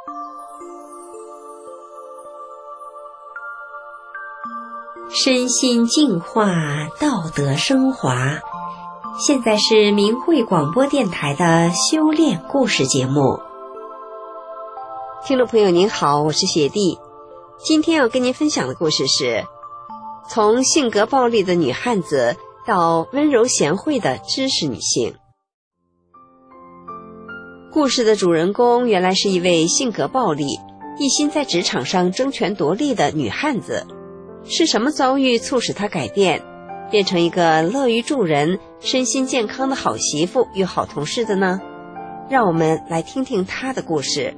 身心净化，道德升华。现在是明慧广播电台的修炼故事节目。 听众朋友您好，我是雪莉。今天要跟您分享的故事是从性格暴力的女汉子到温柔贤惠的知识女性。故事的主人公原来是一位性格暴力、一心在职场上争权夺利的女汉子。是什么遭遇促使她改变，变成一个乐于助人、身心健康的好媳妇与好同事的呢？让我们来听听她的故事。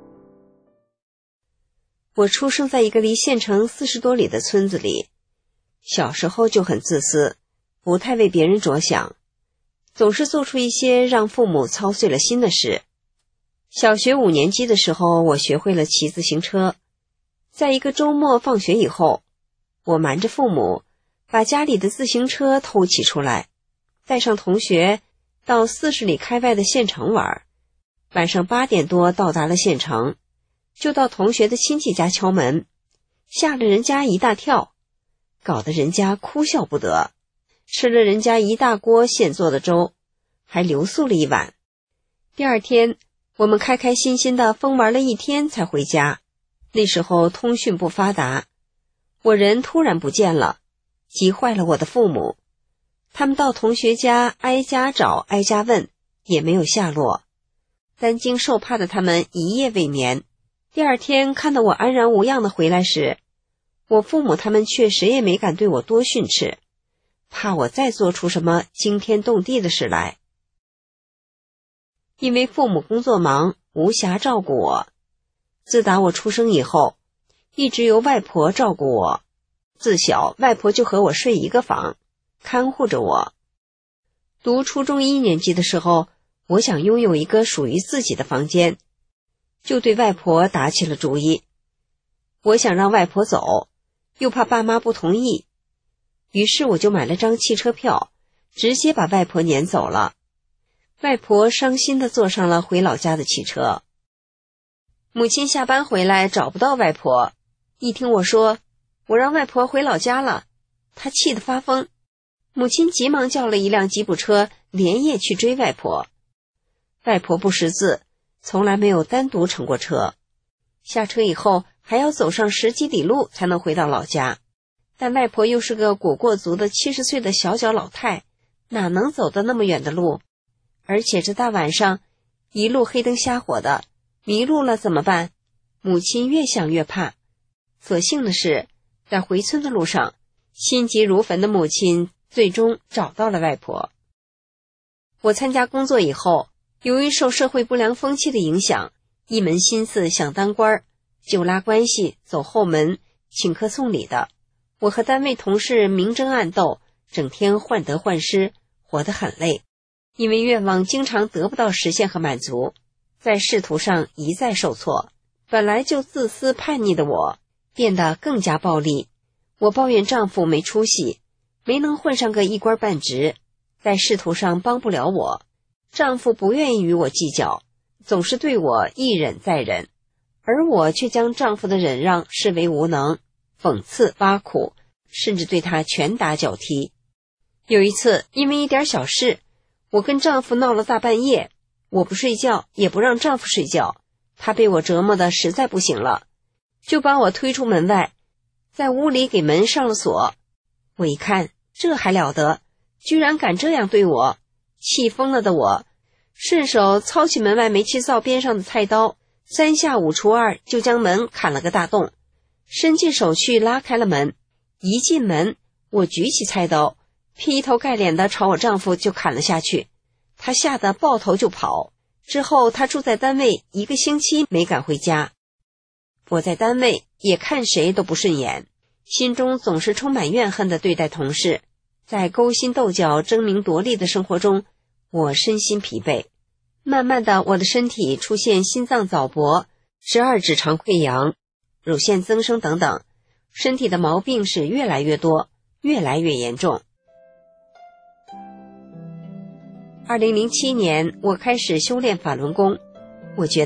我出生在一个离县城40多里的村子里，小时候就很自私，不太为别人着想，总是做出一些让父母操碎了心的事。小学5年级的时候，我学会了骑自行车。在一个周末放学以后，我瞒着父母，把家里的自行车偷骑出来，带上同学到40里开外的县城玩。晚上8点多到达了县城，就到同学的亲戚家敲门，吓了人家一大跳，搞得人家哭笑不得，吃了人家一大锅现做的粥，还留宿了一晚。第二天，我们开开心心的疯玩了一天才回家。那时候通讯不发达，我人突然不见了，急坏了我的父母。他们到同学家挨家找挨家问，也没有下落。担惊受怕的他们一夜未眠。第二天看到我安然无恙的回来时，我父母他们却谁也没敢对我多训斥，怕我再做出什么惊天动地的事来。因为父母工作忙，无暇照顾我，自打我出生以后，一直由外婆照顾我。自小外婆就和我睡一个房，看护着我。读初中1年级的时候，我想拥有一个属于自己的房间，就对外婆打起了主意。我想让外婆走，又怕爸妈不同意，于是我就买了张汽车票，直接把外婆撵走了。外婆伤心地坐上了回老家的汽车。母亲下班回来找不到外婆，一听我说我让外婆回老家了，她气得发疯。母亲急忙叫了一辆吉普车，连夜去追外婆。外婆不识字，从来没有单独乘过车，下车以后还要走上10几里路才能回到老家。但外婆又是个裹过足的70岁的小脚老太，哪能走得那么远的路？而且这大晚上一路黑灯瞎火的，迷路了怎么办？母亲越想越怕。所幸的是，在回村的路上，心急如焚的母亲最终找到了外婆。我参加工作以后，由于受社会不良风气的影响，一门心思想当官，就拉关系走后门，请客送礼的。我和单位同事明争暗斗，整天患得患失，活得很累。因为愿望经常得不到实现和满足，在仕途上一再受挫。本来就自私叛逆的我，变得更加暴力。我抱怨丈夫没出息，没能混上个一官半职，在仕途上帮不了我。丈夫不愿意与我计较，总是对我一忍再忍，而我却将丈夫的忍让视为无能，讽刺挖苦，甚至对他拳打脚踢。有一次因为一点小事，我跟丈夫闹了大半夜，我不睡觉也不让丈夫睡觉，他被我折磨得实在不行了，就把我推出门外，在屋里给门上了锁。我一看，这还了得，居然敢这样对我，气疯了的我，顺手操起门外煤气灶边上的菜刀，3下5除2就将门砍了个大洞，伸进手去拉开了门。一进门，我举起菜刀，劈头盖脸的朝我丈夫就砍了下去，他吓得抱头就跑。之后他住在单位1个星期没敢回家。我在单位也看谁都不顺眼，心中总是充满怨恨地对待同事。在勾心斗角、争名夺利的生活中，我身心疲惫。慢慢的，我的身体出现心脏早搏、十二指肠溃疡、乳腺增生等等，身体的毛病是越来越多，越来越严重。2007年，我开始修炼法轮功，我觉得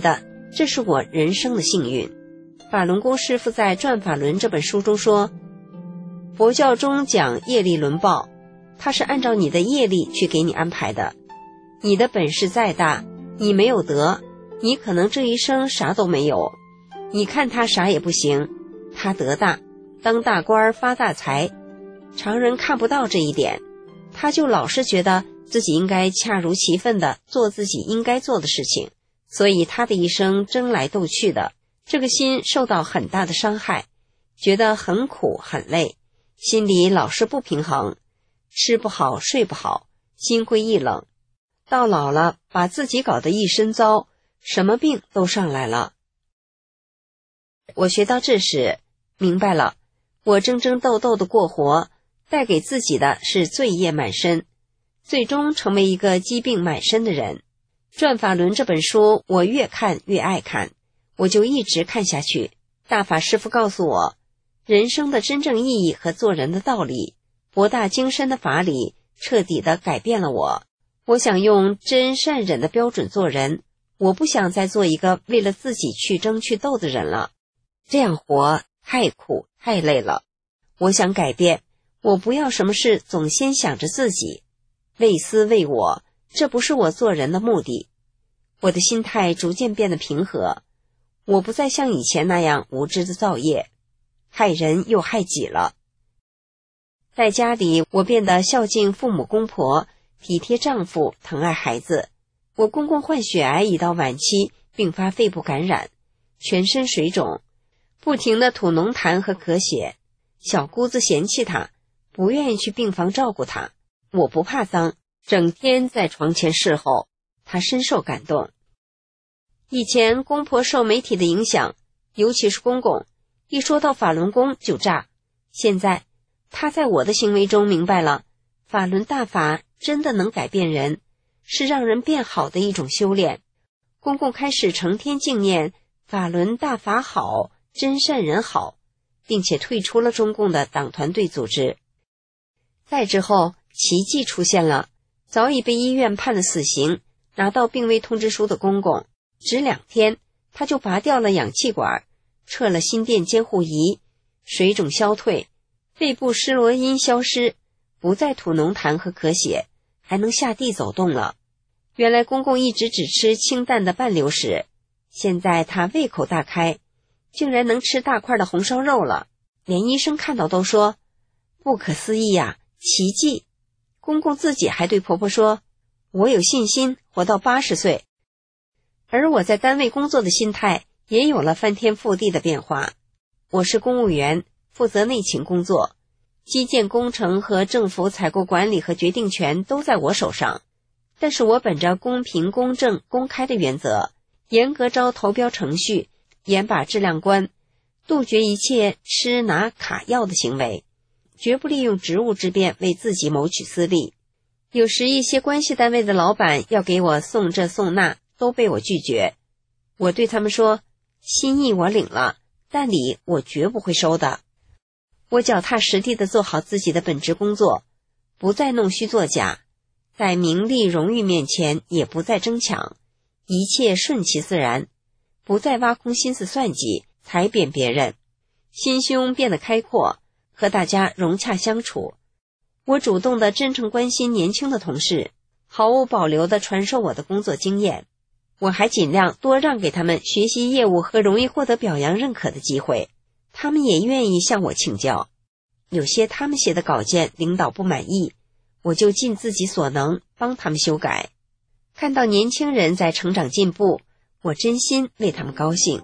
这是我人生的幸运。法轮功师父在《转法轮》这本书中说，佛教中讲业力轮报，它是按照你的业力去给你安排的。你的本事再大，你没有德，你可能这一生啥都没有。你看他啥也不行，他德大，当大官发大财，常人看不到这一点，他就老是觉得自己应该恰如其分地做自己应该做的事情，所以他的一生争来斗去的，这个心受到很大的伤害，觉得很苦很累，心里老是不平衡，吃不好睡不好，心灰意冷，到老了把自己搞得一身糟，什么病都上来了。我学到这时明白了，我争争斗斗的过活，带给自己的是罪业满身，最终成为一个疾病满身的人。《转法轮》这本书我越看越爱看，我就一直看下去。大法师父告诉我，人生的真正意义和做人的道理，博大精深的法理彻底地改变了我。我想用真善忍的标准做人，我不想再做一个为了自己去争去斗的人了，这样活太苦太累了。我想改变，我不要什么事总先想着自己，为私为我，这不是我做人的目的。我的心态逐渐变得平和，我不再像以前那样无知的造业，害人又害己了。在家里，我变得孝敬父母公婆，体贴丈夫，疼爱孩子。我公公患血癌已到晚期，并发肺部感染，全身水肿，不停地吐浓痰和咳血。小姑子嫌弃他，不愿意去病房照顾他。我不怕脏，整天在床前侍候，他深受感动。以前公婆受媒体的影响，尤其是公公，一说到法轮功就炸。现在他在我的行为中明白了，法轮大法真的能改变人，是让人变好的一种修炼。公公开始成天敬念法轮大法好，真善人好，并且退出了中共的党团队组织。再之后，奇迹出现了，早已被医院判了死刑，拿到病危通知书的公公，只2天，他就拔掉了氧气管，撤了心电监护仪，水肿消退，肺部施罗因消失，不再吐浓痰和咳血，还能下地走动了。原来公公一直只吃清淡的半流食，现在他胃口大开，竟然能吃大块的红烧肉了，连医生看到都说不可思议呀，奇迹。公公自己还对婆婆说，我有信心活到80岁。而我在单位工作的心态也有了翻天覆地的变化。我是公务员，负责内勤工作，基建工程和政府采购管理和决定权都在我手上。但是我本着公平公正公开的原则，严格招投标程序，严把质量关，杜绝一切吃拿卡要的行为，绝不利用职务之便为自己谋取私利。有时一些关系单位的老板要给我送这送那，都被我拒绝。我对他们说，心意我领了，但礼我绝不会收的。我脚踏实地地做好自己的本职工作，不再弄虚作假，在名利荣誉面前也不再争抢，一切顺其自然，不再挖空心思算计踩扁别人，心胸变得开阔，和大家融洽相处。我主动地真诚关心年轻的同事，毫无保留地传授我的工作经验。我还尽量多让给他们学习业务和容易获得表扬认可的机会，他们也愿意向我请教。有些他们写的稿件领导不满意，我就尽自己所能帮他们修改。看到年轻人在成长进步，我真心为他们高兴。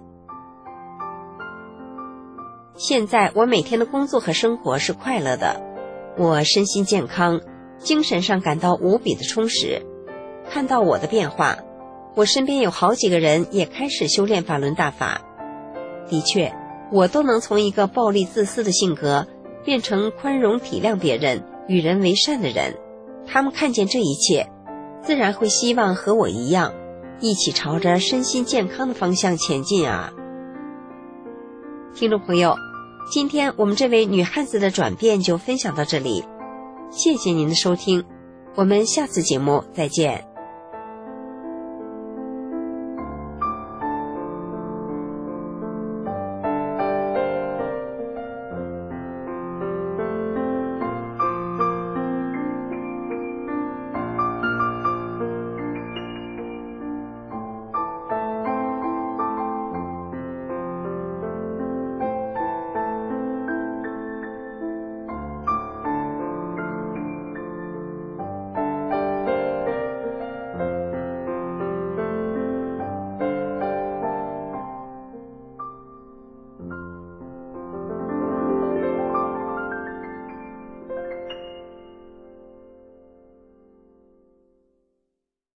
现在我每天的工作和生活是快乐的，我身心健康，精神上感到无比的充实。看到我的变化，我身边有好几个人也开始修炼法轮大法。的确，我都能从一个暴力自私的性格变成宽容体谅别人、与人为善的人。他们看见这一切，自然会希望和我一样，一起朝着身心健康的方向前进啊。听众朋友，今天我们这位女汉子的转变就分享到这里，谢谢您的收听，我们下次节目再见。